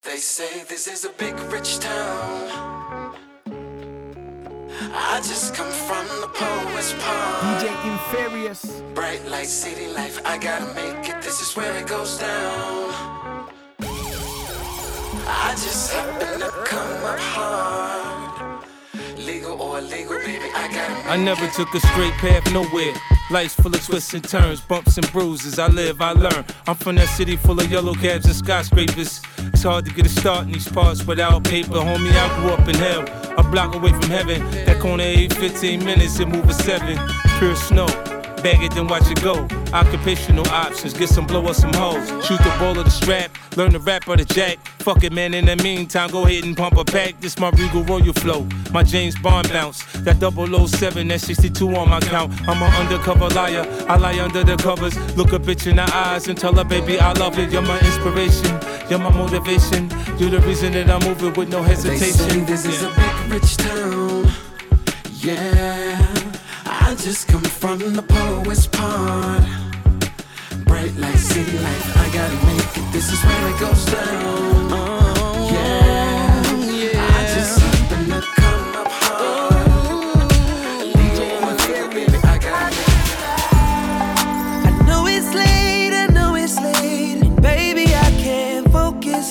They say this is a big rich town. I just come from the poet's palm. DJ Inferious. Bright light, city life, I gotta make it. This is where it goes down. I just happen to come up hard. Legal or illegal, baby, I gotta make it. I never took a straight path nowhere. Life's full of twists and turns, bumps and bruises. I live, I learn. I'm from that city full of yellow cabs and skyscrapers. It's hard to get a start in these parts without paper. Homie, I grew up in hell, a block away from heaven. That corner 15 minutes, it move a 7. Pure snow, bag it, then watch it go. Occupational options, get some blow or some hoes. Shoot the ball of the strap, learn the rap or the jack. Fuck it, man, in the meantime, go ahead and pump a pack. This my Regal Royal flow, my James Bond bounce. That 007, that 62 on my count. I'm an undercover liar, I lie under the covers. Look a bitch in the eyes and tell her, baby, I love it. You're my inspiration, you're my motivation. You're the reason that I'm moving with no hesitation. They say this is a big rich town. Yeah, I just come from the poet's part. Bright light, city life, I gotta make it. This is where it goes down. Oh, yeah, I just happen to come up hard. Legal or illegal, baby, I gotta make it. I know it's late, and baby, I can't focus.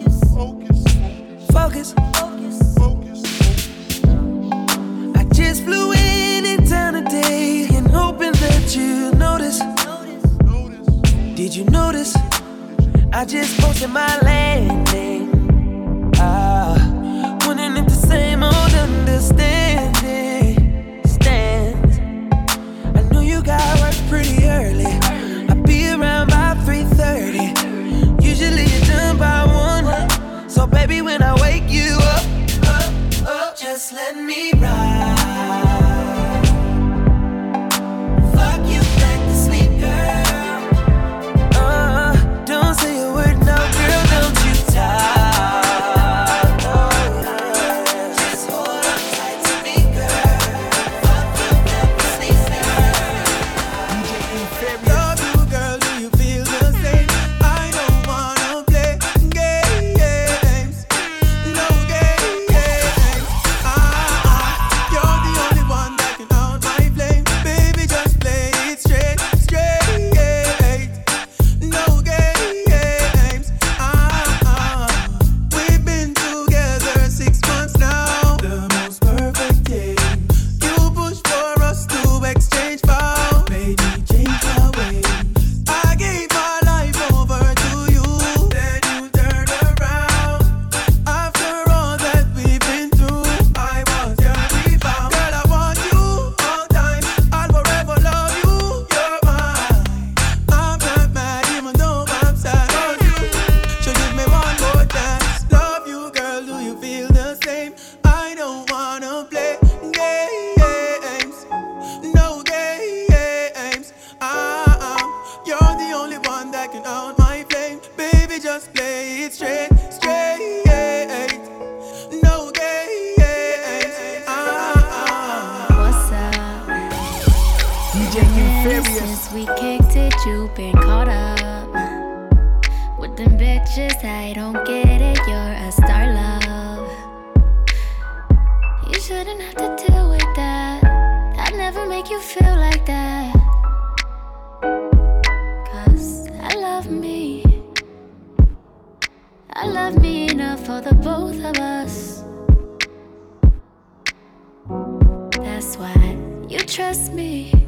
I just flew in town today and hoping that you notice. Did you notice? I just posted my landing. Wondering if the same old understanding stands. I know you got work pretty early. I'll be around by 3:30. Usually you're done by 1. So baby, when I wake you up, just let me ride. Fuck you back to sleep, girl. Don't say a word, no, girl, don't you talk. Just hold on tight to me, girl. Fuck you back to sleep, girl. Love you, girl, do you feel the same? I don't wanna play games. No games. You're the only one that can out my flame. Baby, just play it straight. No games. We've been together 6 months now. The most perfect day. You push for us to exchange vows. Made me change my ways. I gave my life over to you. Then you turned around. After all that we've been through, I was your rebound. Girl, I want you all time. I'll forever love you. You're mine. I'm not mad even though I'm sad. Cause you should give me one more chance. Love you, girl, do you feel the same? I don't wanna play games. No games. You're the only one that can out my flame. Baby, just play it straight. No games. What's up? DJ Inferious. Since we kicked it, you've been caught up with them bitches. I don't get it, you're a star, love. You shouldn't have to deal with that. I'd never make you feel like that. 'Cause I love me. I love me enough for the both of us. That's why you trust me.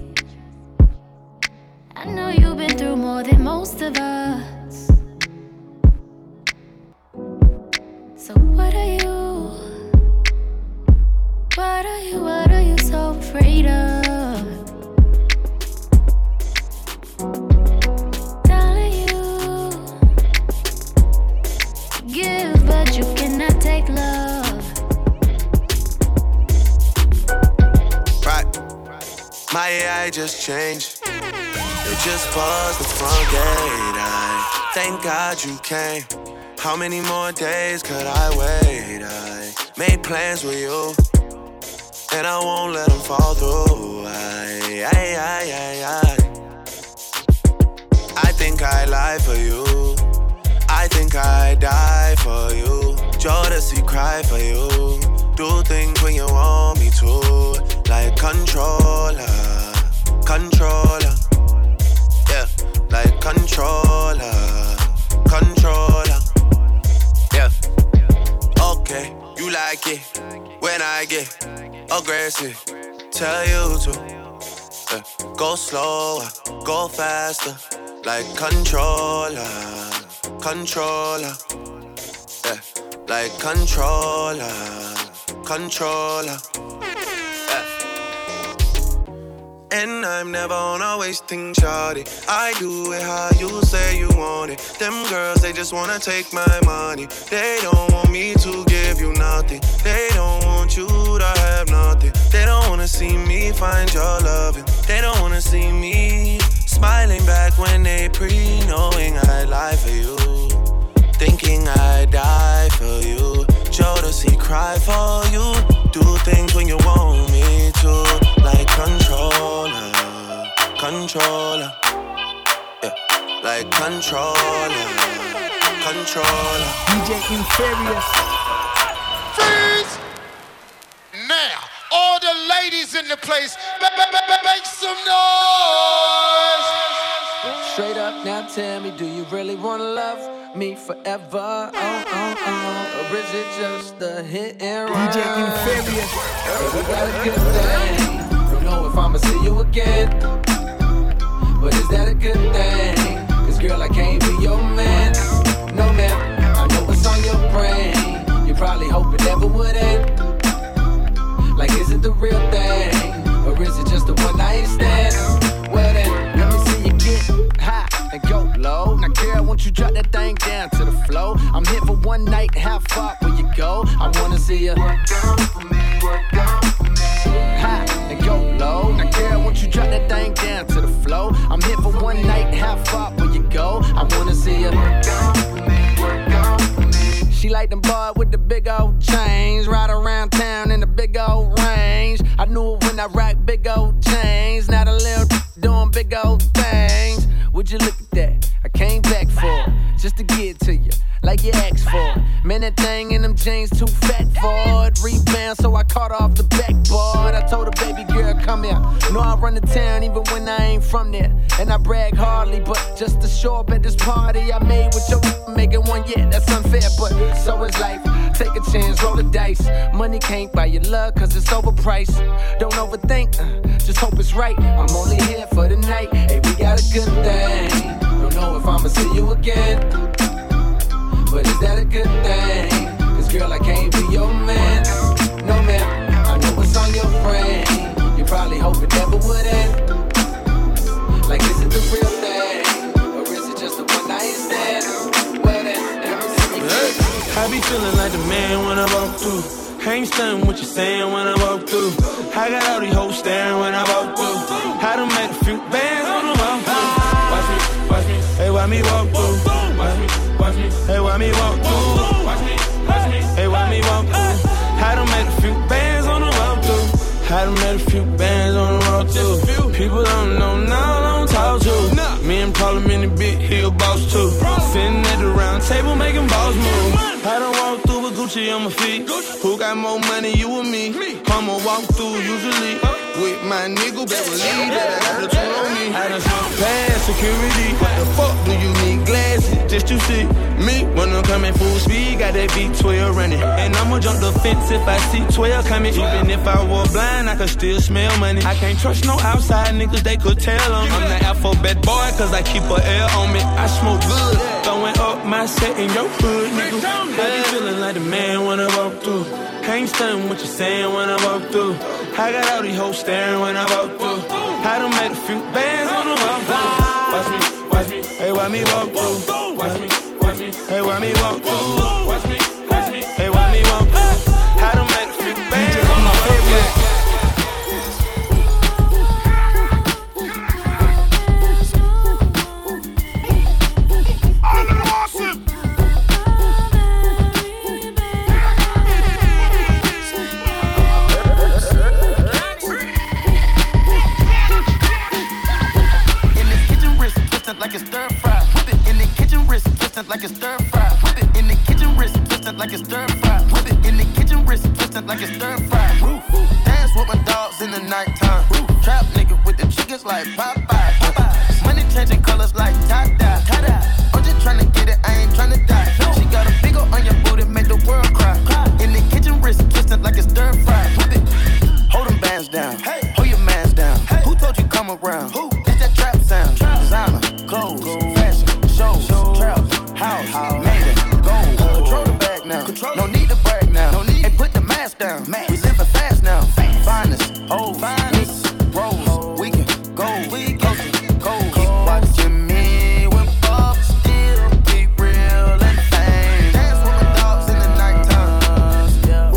I know you've been through more than most of us. So what are you so afraid of? Darling, you give, but you cannot take love. Right. My AI just changed. It just buzzed the front gate. Thank God you came. How many more days could I wait? I made plans with you, and I won't let them fall through. I think I lie for you. I think I die for you. Jodeci cry for you. Do things when you want me to. Like controller, controller. Yeah, like controller, controller. Yeah, okay, you like it when I get aggressive. Tell you to go slower, go faster. Like controller, controller. Yeah, like controller, controller. And I'm never on a wasting shawty. I do it how you say you want it. Them girls, they just wanna take my money. They don't want me to give you nothing. They don't want you to have nothing. They don't wanna see me find your loving. They don't wanna see me smiling back when they pre-knowing I'd lie for you. Thinking I'd die for you. Jodeci cry for you. Do things when you want me to. Like controller, controller. Yeah, like controller, controller. DJ Inferious. Freeze! Now, all the ladies in the place, make some noise! Straight up, now tell me, do you really wanna love me forever? Or is it just a hit and run? DJ Inferious. We got a good thing. Don't know if I'ma see you again, but is that a good thing? 'Cause girl, I can't be your man. No man, I know what's on your brain. You probably hope it never would end. Like, is it the real thing? Or is it just a one night stand? Well then, let me see you get high and go low. Now girl, won't you drop that thing down to the floor? I'm here for one night, how far will you go? I wanna see you work down for me, high and go low. Now girl, won't you drop that thing down to the floor? I'm here for one night, how far will you go? I wanna see you work down for me. She like them boys with the big old chains, ride around town in the big old range. I knew it when I rock big old chains. Now the little doing big old things. Would you look at that? I came back for it, just to get to you, like you asked for it. Man, that thing in them jeans too fat for it. Rebound, so I caught off the backboard. I told her, baby girl, come here. Know I run the town even when I ain't from there. And I brag hardly, but just to show up at this party I made with your making one, yeah, that's unfair, but so is life. Take a chance, roll the dice. Money can't buy your love, 'cause it's overpriced. Don't overthink, just hope it's right. I'm only here for the night. Hey, we got a good thing. Don't know if I'ma see you again, but is that a good thing? 'Cause girl, I can't be your man. No man, I know what's on your brain. You probably hope it never would end. Like, is it the real thing? Or is it just a one night stand? Well then, let me see you. I be feeling like the man when I walk through. I ain't stunning what you saying when I walk through. I got all these hoes staring when I walk through. I done made a few bands on the walk through. Watch me, watch me, hey, why me walk through? Watch me, watch me, hey, why me walk through? Watch me, hey, why me walk through? I done made a few bands on the walk through. I done made a few bands on the walk through. People don't know now, don't talk to. Me and Parliament big, he a boss too. Sitting at the round table making balls move. I done walk through with Gucci on my feet. Who got more money, you or me? I'ma walk through usually with my nigga Beverly that I got the tool on me. I done smoke past security. What the fuck do you need glasses just to see me? When I'm coming full speed, got that V12 running. And I'ma jump the fence if I see 12 coming. Even if I were blind, I could still smell money. I can't trust no outside niggas, they could tell on me. I'm the alphabet boy, 'cause I keep a L on me. I smoke good, throwing up my set in your hood, nigga. I be feeling like the man when I walk through. Can't stand what you saying when I walk through. I got all these hoes staring when I walk through. I done made a few bands on the walk through. Watch me, watch me, hey, why me walk through? Watch me, watch me, hey, why me walk through? Watch me, hey, why me walk through? I done made a few bands on the walk through. Like a stir fry, whip it in the kitchen, wrist twisted like a stir fry, whip it in the kitchen, twisted like it's stir fry. Whip it in the kitchen, wrist twisted like it's stir fry. Dance with my dogs in the nighttime. Trap nigga with the chickens like Popeye. Money changing colors like tie-dye. I'm just tryna get it, I ain't tryna die. She got a big ol' on your booty, make the world cry. In the kitchen, wrist twisted like it's stir fry. Whip it, hold them bands down, hold your mans down. Who told you come around? It's that trap sound. Designer, clothes, fashion, shows, trap, house, made it, gold. Control the bag now, no need to brag now. Hey, put the mask down, we living fast now. Finest, old, finest, rose, we can go, coast. Keep watching me when Bob still be real and fame. Dance with my dogs in the nighttime.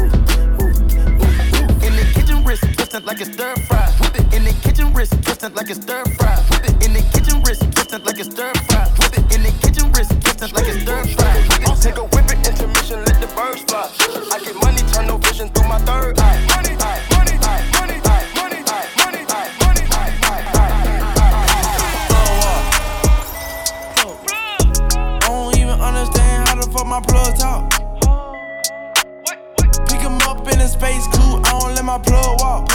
In the kitchen, wrist twisted like it's stir fry. Whip it in the kitchen, wrist twisted like it's stir fry. Whip it in the kitchen, wrist twisted like it's stir fry. Whip it in the kitchen, wrist twisted like it's stir fry. I'll take a whip it, intermission, let the birds fly. I get money, tunnel vision through my third eye. Money, money, money, money, money, money, I don't even understand how the fuck my plug talk. Pick him up in a space coupe, I don't let my plug walk.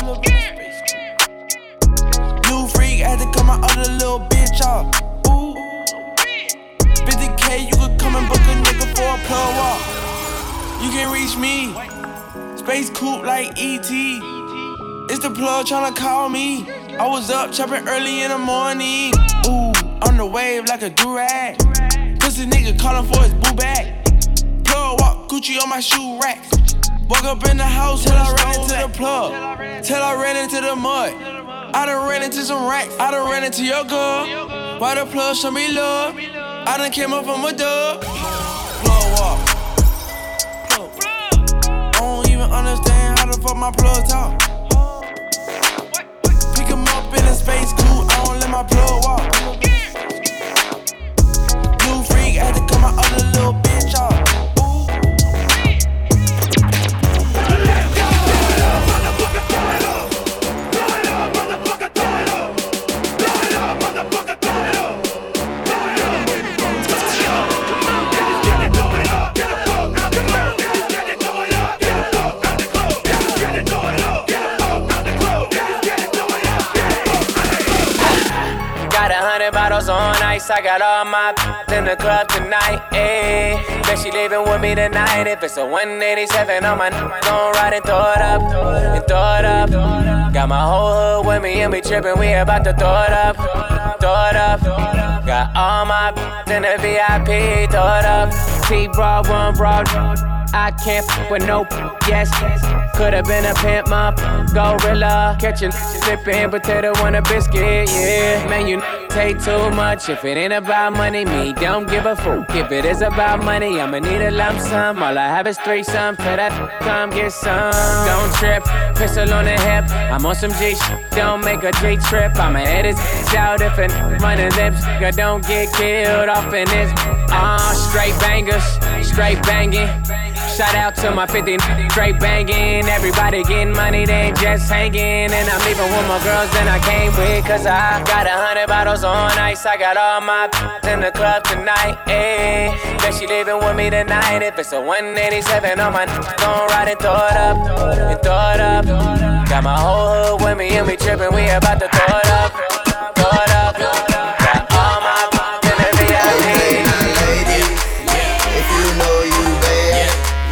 New freak, had to cut my other little bitch off. Ooh, 50K, you could come and book a nigga for a plug walk. You can reach me, space coupe like E.T. It's the plug tryna call me. I was up chopping early in the morning. Ooh, on the wave like a durag. Pussy nigga calling for his boo bag. Plug walk, Gucci on my shoe rack. Woke up in the house till I ran into the plug. Till I ran into the mud. I done ran into some racks. I done ran into your girl. Why the plug show me love? I done came up from a dub. Plug walk. I don't even understand how the fuck my plug talk. Pick him up in a space coupe, I don't let my plug walk. New freak, had to cut my other little bitch off. Bottles on ice, I got all my in the club tonight, ayy. Bet she leaving with me tonight. If it's a 187 on my gon' ride and throw it up, and throw it up. Got my whole hood with me and we trippin', we about to throw it up, throw it up. Got all my in the VIP, throw it up. T-Broad, one broad, I can't f with no yes. Could've been a pimp, my gorilla. Catchin', flippin' potato on a biscuit, yeah. Man, you take too much. If it ain't about money, me don't give a fuck. If it is about money, I'ma need a lump sum. All I have is threesome, tell that come get some. Don't trip, pistol on the hip. I'm on some G shit, don't make a G trip. I'ma head his out if it running lips. Nigga, don't get killed off in this. Straight bangers, straight banging. Shout out to my 50, straight banging. Everybody getting money, they ain't just hanging. And I'm leaving with more girls than I came with. Cause I got 100 bottles on ice. I got all my in the club tonight, ayy. Bet she leaving with me tonight. If it's a 187 on my gon' ride and throw it up, and throw it up. Got my whole hood with me and we trippin', we about to throw it up, throw it up. Got all my in the VIP. Okay, now ladies, if you know you bad,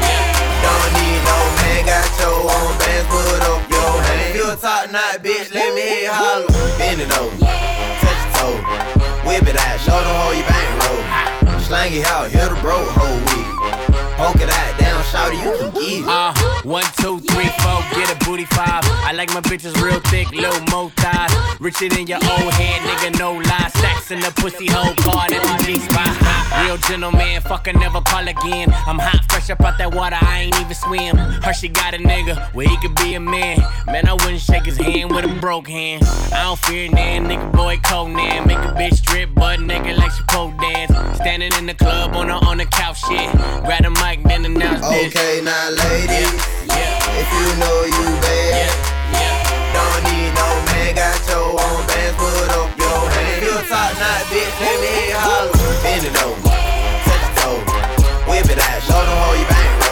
don't need no man, got your own bands, put up your hand. You a top knot, bitch, let me hear you holler. Bend it over, touch your toe, whip it out, show them how you bang roll. Slang it out, hit the broke whole week. Poke it out, down, shout you can get it. 1, 2, 3, 4, get a booty 5. I like my bitches real thick, little mo thighs. Richer than your old head, nigga, no lie. Stacks in the pussy hole, card at the G-spot. Real gentleman, fucker, never call again. I'm hot, fresh up out that water, I ain't even swim. Hershey got a nigga, where he could be a man. Man, I wouldn't shake his hand with a broke hand. I don't fear nan, nigga, boy, Conan. Make a bitch strip, butt naked like she pole dance. Standing in the club on the couch, shit. Grab the mic, then announce this. Okay, now ladies, if you know you bad, don't need no man, got your own bands, put up your hand. You a top knot, bitch, let me hear you holler. Bend it over, touch your toe, whip it out, show them how you bang.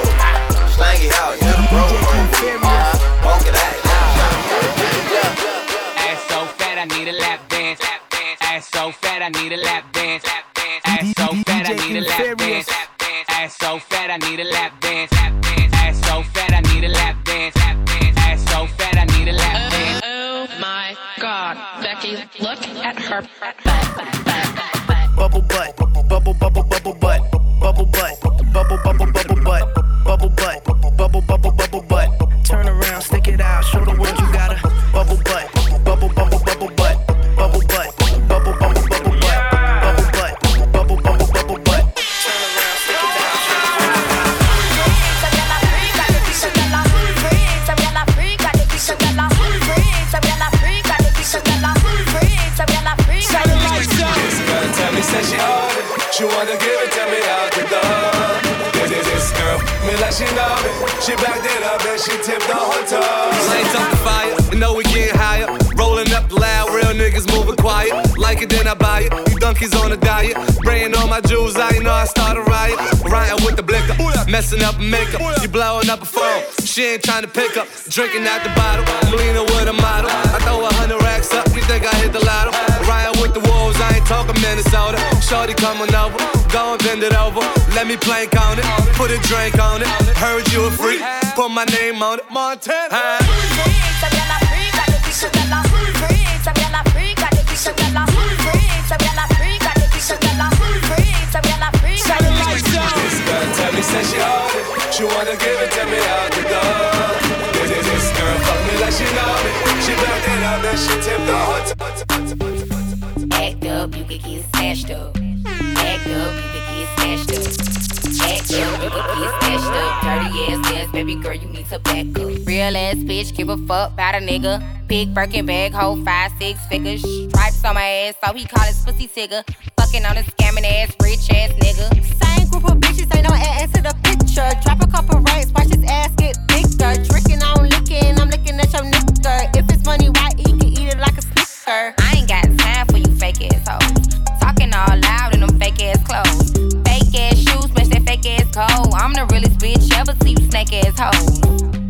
I need a lap dance. Ass so fat, I need a lap dance. Ass so fat, I need a lap dance. Ass so fat, I need a lap dance. Ass so fat, I need a lap dance. Oh my God, Becky, look at her bubble butt, bubble bubble bubble butt, bubble butt, bubble bubble bubble butt, bubble butt, bubble bubble bubble butt. Turn around, stick it out, show the world you got a bubble butt, bubble bubble bubble butt, bubble butt, bubble bubble bubble butt, bubble butt, bubble bubble bubble butt. Turn around, stick it out, show the world you got a. Said she on it, she wanna give it to me out the door. This girl, me like she know me. She backed it up and she tipped the whole toe. Lights up the fire, you know we getting higher. Rolling up the loud, real niggas moving quiet. Like it, then I buy it. You donkeys on a diet. Spraying all my jewels out, you know I start a riot. Riding with the blicker, messing up makeup. You blowing up a phone, she ain't trying to pick up. Drinking out the bottle, I'm leaning with a model. I throw 100 racks up, you think I hit the lotto. Riding with the wolves, I ain't talking Minnesota. Shorty coming over, go and bend it over. Let me plank on it, put a drink on it. Heard you a freak, put my name on it. Montana. This girl tell me say she on it, she wanna give it to me out the door. This girl fuck me like she know me. She backed it up and she tipped the whole toe. Act up, you can get smashed up. Act up, you can get smashed up. Act up, you can get smashed up. Dirty ass dance, baby girl, you need to back up. Real ass bitch, give a fuck about a nigga. Big Birkin bag, hold 5-6 figures. Stripes on my ass, so he call his pussy tigger. Fucking on a scamming ass, rich ass nigga. Same group of bitches, ain't no add to the picture. Drop a couple racks, watch his ass get bigger. Drinking, I'm licking at your nigga. If it's money, why he can eat it like a snicker? I ain't got time for you fake ass hoes. Talking all loud in them fake ass clothes. Fake ass shoes, match that fake ass cold. I'm the realest bitch ever see you snake ass hoes.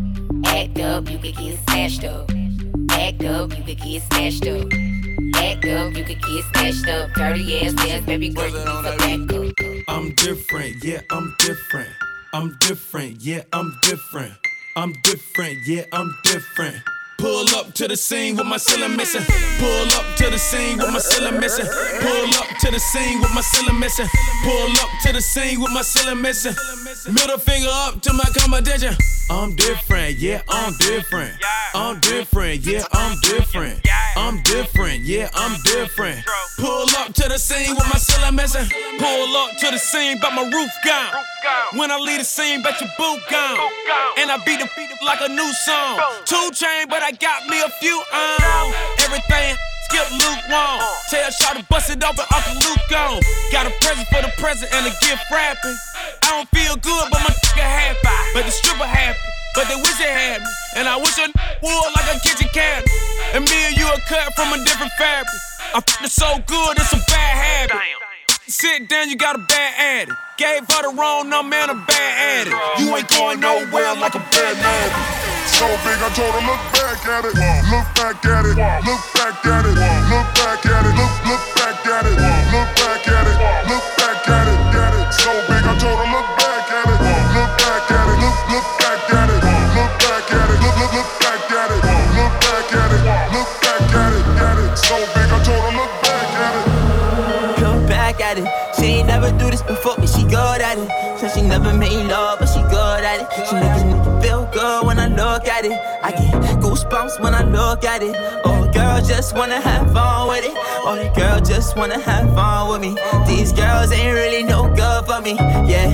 Act up, you can get smashed up. Act up, you can get smashed up. Act up, you can get smashed up. Dirty ass dance, baby girl, you need to back up. I'm different, yeah, I'm different. I'm different, yeah, I'm different. I'm different, yeah, I'm different. Pull up to the scene with my ceiling missing. Pull up to the scene with my ceiling missing. Pull up to the scene with my ceiling missing. Pull up to the scene with my ceiling missing. Middle finger up to my competition. I'm different, yeah, I'm different. I'm different, yeah, I'm different. I'm different, yeah, I'm different. Pull up to the scene with my ceiling missing. Pull up to the scene, but my roof gone. When I leave the scene, bet your boot gone. And I beat the beat like a new song. 2 Chainz, but I got me a few everything. Skip lukewarm. Tell Shaw to bust it open, Uncle Luke gone. Got a present for the present and a gift wrapping. I don't feel good, but my nigga happy. But the stripper happy, but they wish they had me. And I wish I would like a kitchen cabinet. And me and you are cut from a different fabric. I'm f***ing so good, it's a bad habit. Sit down, you got a bad addict. Gave her the wrong number and a bad addict. You ain't going nowhere like a bad man. So big, I told her, look back at it. Look back at it. Look back at it. Look back at it. Look back at it. Look back at it. Look back at it. Get it. So big, I told her, look back at it. Look back at it. Look back at it. Look back at it. Look back at it. Look back at it. Look back at it. Get it. So big, I told her, look back at it. Look back at it. She ain't never do this before, but she good at it. Said she never made love, but she good at it. She make a nigga feel good when I look at it. I get goosebumps when I look at it. Oh, girl just wanna have fun with it. Oh, the girl just wanna have fun with me. These girls ain't really no good for me. Yeah.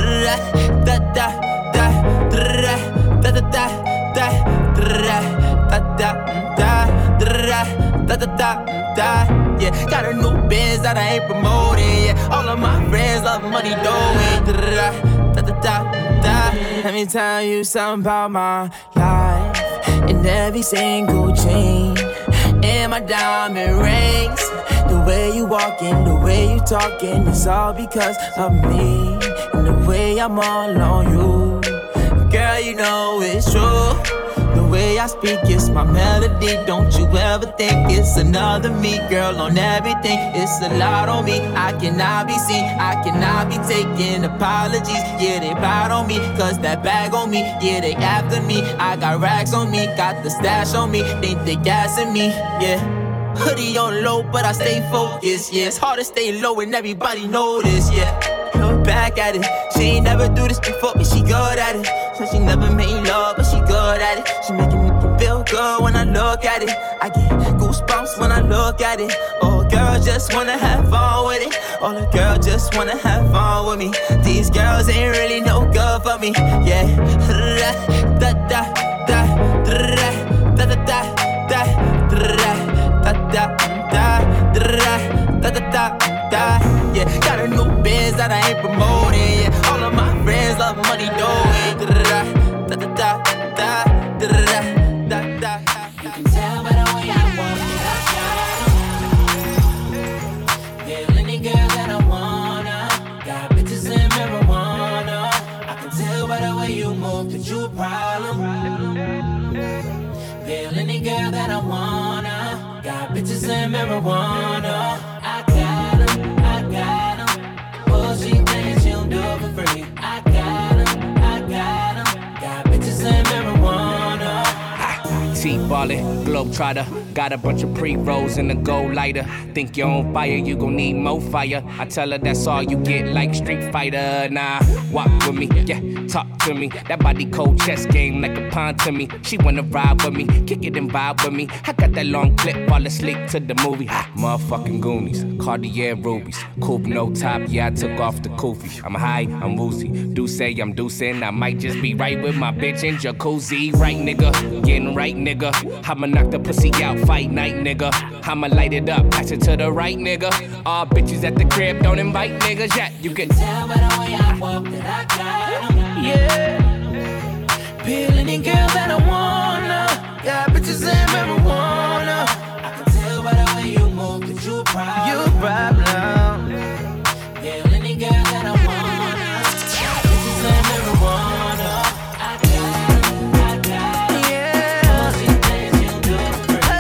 Da da da da da da da da da da da da da. Yeah, got a new biz that I ain't promoting. Yeah, all of my friends love money doing. Let me tell you something about my life. In every single chain, in my diamond rings, the way you walking, the way you talking, it's all because of me. And the way I'm all on you, girl, you know it's true. The way I speak, it's my melody. Don't you ever think it's another me, girl, on everything. It's a lot on me, I cannot be seen, I cannot be taking apologies. Yeah, they proud on me, cause that bag on me. Yeah, they after me, I got racks on me, got the stash on me. Think they gassing me, yeah. Hoodie on low, but I stay focused, yeah. It's hard to stay low and everybody know this, yeah. Look back at it, she ain't never do this before, but she good at it. So she never made love, but she good at it. She making me feel good when I look at it. I get goosebumps when I look at it. Oh, girls just wanna have fun with it. All the girls just wanna have fun with me. These girls ain't really no good for me, yeah. Da da da da da da da da da da da da da. Yeah, got a new biz that I ain't promoting. Yeah, all of my friends love money, though. Da da da da da da da da. You can tell by the way I walk that I got 'em. Feel any girl that I wanna. Got bitches and marijuana. I can tell by the way you move that you a problem. Feel any girl that I wanna. Got bitches and marijuana. I got 'em. Oh, she thinks she'll do it for free. I got 'em. Got bitches and marijuana. T-ballin', globetrotter. Got a bunch of pre-rolls in the gold lighter. Think you're on fire, you gon' need more fire. I tell her that's all you get, like Street Fighter. Nah, walk with me, yeah, talk to me. That body cold chess game like a pawn to me. She wanna ride with me, kick it and vibe with me. I got that long clip, fall asleep to the movie. Motherfucking Goonies, Cartier rubies. Coupe no top, yeah, I took off the kufi. I'm high, I'm woozy. Do say I'm deucing, I might just be right with my bitch in jacuzzi. Right, nigga, getting right, nigga. I'ma knock the pussy out, fight night, nigga. I'ma light it up, pass it to the right, nigga. All bitches at the crib, don't invite niggas yet. You can tell by the way I walk that I got 'em. Yeah. Peel any girl that I wanna. Got bitches and marijuana. I can tell by the way you move that you a problem. You a problem. Peel any girl that I wanna. Got bitches and marijuana. I got 'em. Yeah. Oh, she thinks she'll do it for free.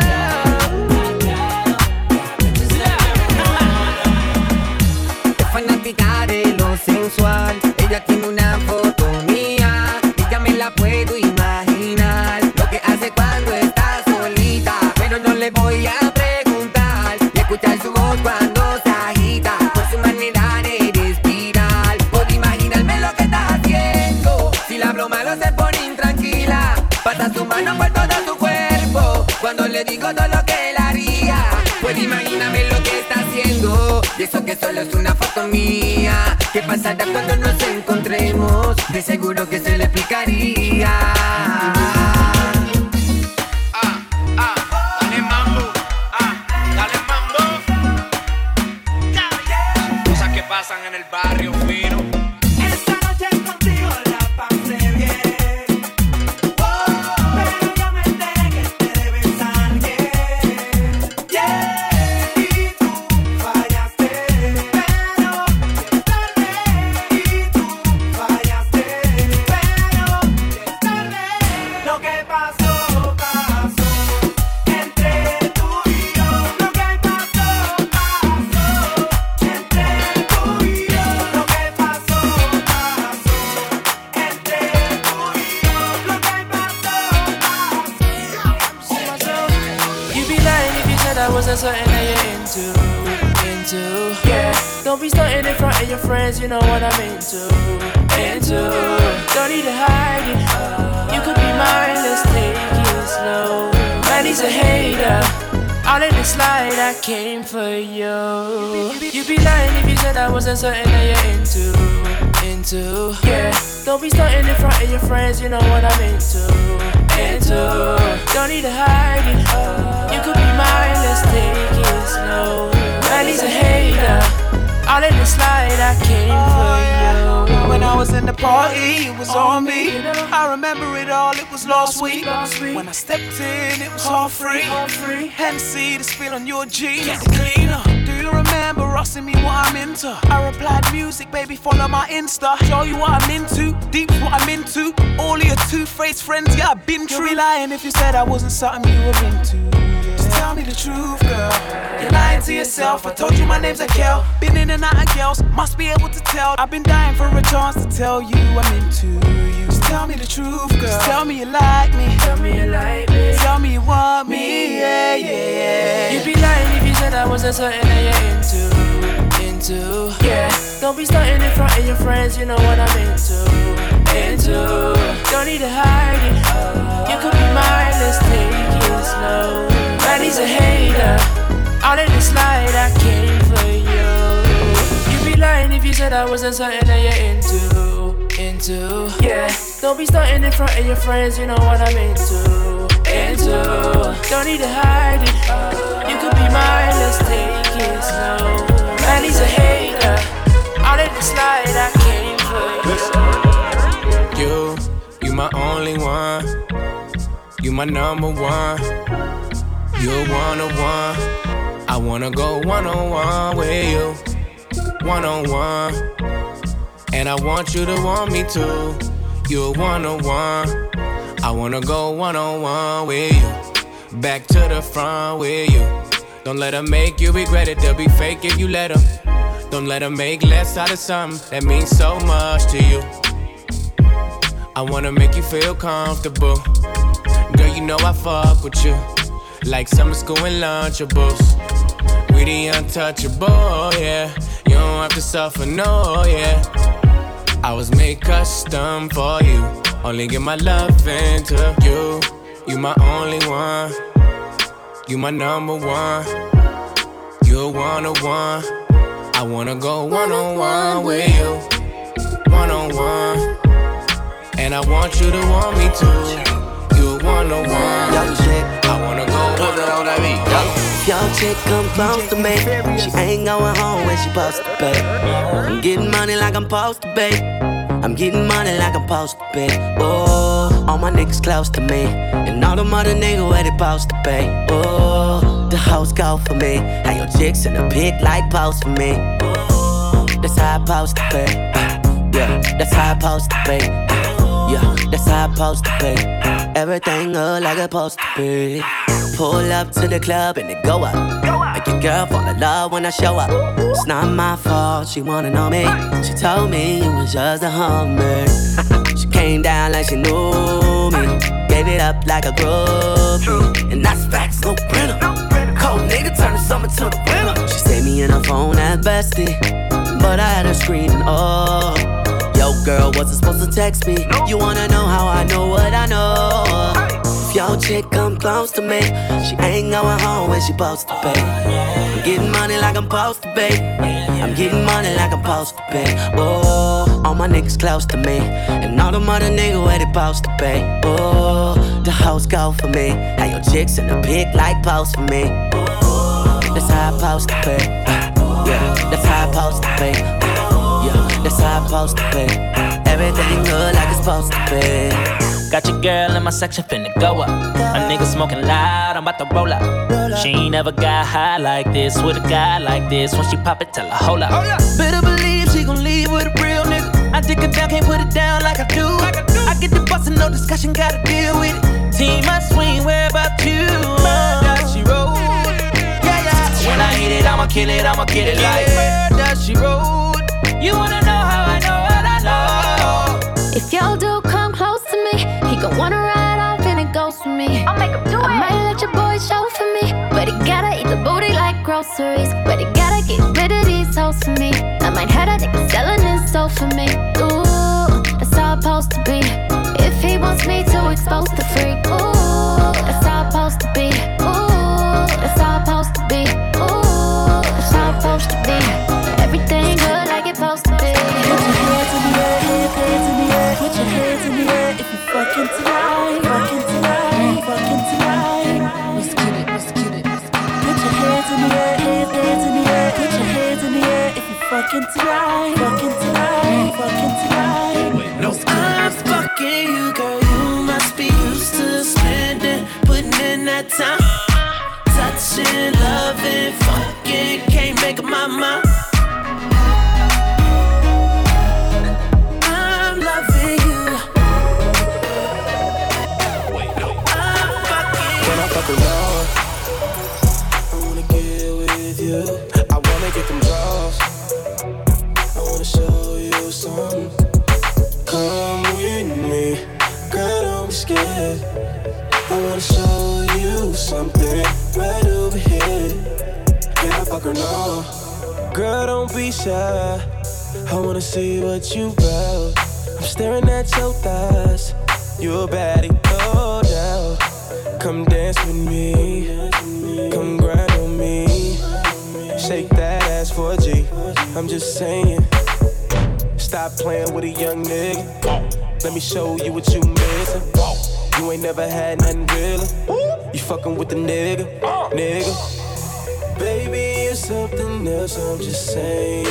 Fanática de lo sensual, ella tiene una foto mía, y ya me la puedo imaginar, lo que hace cuando está solita, pero no le voy a preguntar, y escuchar su voz cuando se agita, por su manera de respirar, puedo imaginarme lo que está haciendo, si la hablo malo se pone intranquila, pasa su mano por todo su cuerpo, cuando le digo todo lo que él haría, puedo imaginarme lo que está haciendo, y eso que solo es una foto mía. ¿Qué pasará cuando nos encontremos? De seguro que se le explicaría. Dale mambo, dale mambo. Cosas que pasan en el barrio fino. Esta noche contigo la pasé bien. Pero yo me enteré que te debes a alguien. Yeah. Y tú fallaste. Pero es tarde. Y tú fallaste. Pero es tarde. Lo que pasó, pasó. Entre tú y yo. Lo que pasó, pasó. Entre tú y yo. Lo que pasó, pasó. Entre tú y yo. Lo que pasó, pasó. You be lying if you said I wasn't something that you're into. Yeah. Don't be starting in front of your friends, you know what I'm into. Don't need to hide it. You could be mine, let's take it slow. Man, he's a hater. All in the slide, I came for you. You be lying if you said I wasn't something that you're into. Yeah. Don't be starting in front of your friends, you know what I'm into. Don't need to hide it. You could be mine, let's take it slow. Man, he's a hater. All in the slide, I came for you. When I was in the party, it was on me. I remember it all, it was last week. When I stepped in, it was all free. Hennessy to spill on your jeans. Get it cleaner. Do you remember asking me what I'm into? I replied, music, baby, follow my Insta. Show you what I'm into, deep's what I'm into. All of your too face friends, yeah, I've been through. You'd be lying if you said I wasn't something you were into. Just tell me the truth, girl. You're lying to yourself. I told you my name's Akel. Been in and out of girls, must be able to tell. I've been dying for a chance to tell you I'm into you. Just tell me the truth, girl. Just tell me you like me. Tell me you like me. Tell me you want me, yeah, yeah. You'd be lying if you said I wasn't something that you're into, yeah. Don't be starting in front of your friends, you know what I'm into. Don't need to hide it. You could be mine, let's take it slow. Man, he's a hater. All in the slide, I came for you. You'd be lying if you said I wasn't something that you're into, yeah. Don't be starting in front of your friends, you know what I'm into. Don't need to hide it. You could be mine, let's take it slow. Man, he's a hater. All in the slide, I came for you. You my only one. You my number one. You're one-on-one. I wanna go one-on-one with you. One-on-one. And I want you to want me too. You're one-on-one. I wanna go one-on-one with you. Back to the front with you. Don't let them make you regret it. They'll be fake if you let them. Don't let them make less out of something that means so much to you. I wanna make you feel comfortable. Girl, you know I fuck with you. Like summer school and Lunchables. We the untouchable, yeah. You don't have to suffer, no, yeah. I was made custom for you. Only give my love into you. You my only one. You my number one. You're one-on-one. I wanna go one-on-one with you. One-on-one. And I want you to want me too. You're one-on-one. Yo, chick, I wanna go one-on-one. Yo, chick come close to me. She ain't going home when she supposed to pay. I'm getting money like I'm supposed to pay. I'm getting money like I'm supposed to pay. Oh, all my niggas close to me. And all the mother niggas where they supposed to pay. Oh, the hoes go for me. How your chicks in the pic like post for me. Oh, that's how I supposed to pay. Yeah, that's how I supposed to pay. Yeah, that's how I supposed to pay. Everything look like it's supposed to be. Pull up to the club and it go up. Make your girl fall in love when I show up. It's not my fault, she wanna know me. She told me it was just a hummer. She came down like she knew me. Gave it up like a groupie. And that's facts, no printer. Cold nigga turn the summer to the winter. She saved me in her phone at bestie, but I had her screaming, oh. Yo, girl, wasn't supposed to text me. You wanna know how I know what I know? If your chick come close to me, she ain't going home when she supposed to pay. I'm getting money like I'm supposed to pay. I'm getting money like I'm supposed to pay. Oh, all my niggas close to me. And all the mother niggas where they supposed to pay. Oh, the hoes go for me. Now your chicks in the pic like post for me. Oh, that's how I supposed to pay. Yeah, that's how I supposed to pay. Yeah, that's how I supposed to pay. Everything good like it's supposed to be. Got your girl in my section finna go up. A nigga smoking loud, I'm about to roll up. She ain't never got high like this with a guy like this. When she pop it, tell her hold up. Better believe she gon' leave with a real nigga. I dig her down, can't put it down like I do. I get the bustin', no discussion, gotta deal with it. Team my swing, where about you? Murder, she rolled. Yeah, yeah. When I hit it, I'ma kill it, I'ma get it like murder, she rolled. You wanna know how I know what I know? If your dude come close to me, he gon' wanna ride off and it goes for me. I'll make him do it. I might let your boy show for me, but he gotta eat the booty like groceries. But he gotta get rid of these hoes for me. I might have that nigga selling his soul for me. Ooh, that's how it's supposed to be. If he wants me to expose the freak. Ooh, that's how it's supposed to be. Ooh, that's how it's supposed to be. Ooh, that's how it's supposed to be. Everything good like it's supposed to be. Put your hands in the air, hands in the air. Put your hands in the air if you fucking tonight, fucking tonight, fucking tonight. Let's get it, let's get it. Put your hands in the air, hands in the air. Put your hands in the air if you fucking tonight, fucking tonight, fucking tonight. I'm fucking you, girl. You must be used to spending, putting in that time. Touching, loving, fucking, can't make up my mind. you. I wanna get them draws. I wanna show you something. Come with me, girl, don't be scared. I wanna show you something right over here. Can I fuck her now? Girl, don't be shy. I wanna see what you about. I'm staring at your thighs. You're baddie, no doubt. Come dance with me. Come grind on me. Shake that ass for a G. I'm just saying. Stop playing with a young nigga. Let me show you what you missing. You ain't never had nothing realer. You fucking with the nigga. Baby, you're something else, I'm just saying.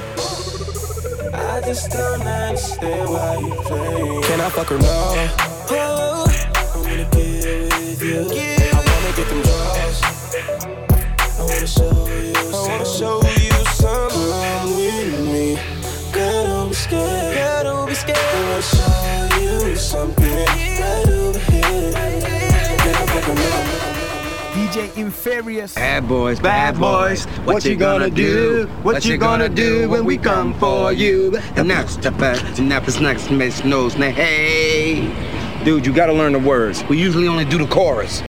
I just don't understand why you play. Can I fuck her now? Oh, I wanna get with you. I wanna get them draws. I wanna show you something. Come with me. Girl, don't be scared. I wanna show you something right over here. Can I fuck her now? DJ Inferious. Bad boys, what you gonna do? What you gonna do when we come for you? And that's the fact, and that's next makes nose. Now, hey, dude, you gotta learn the words. We usually only do the chorus.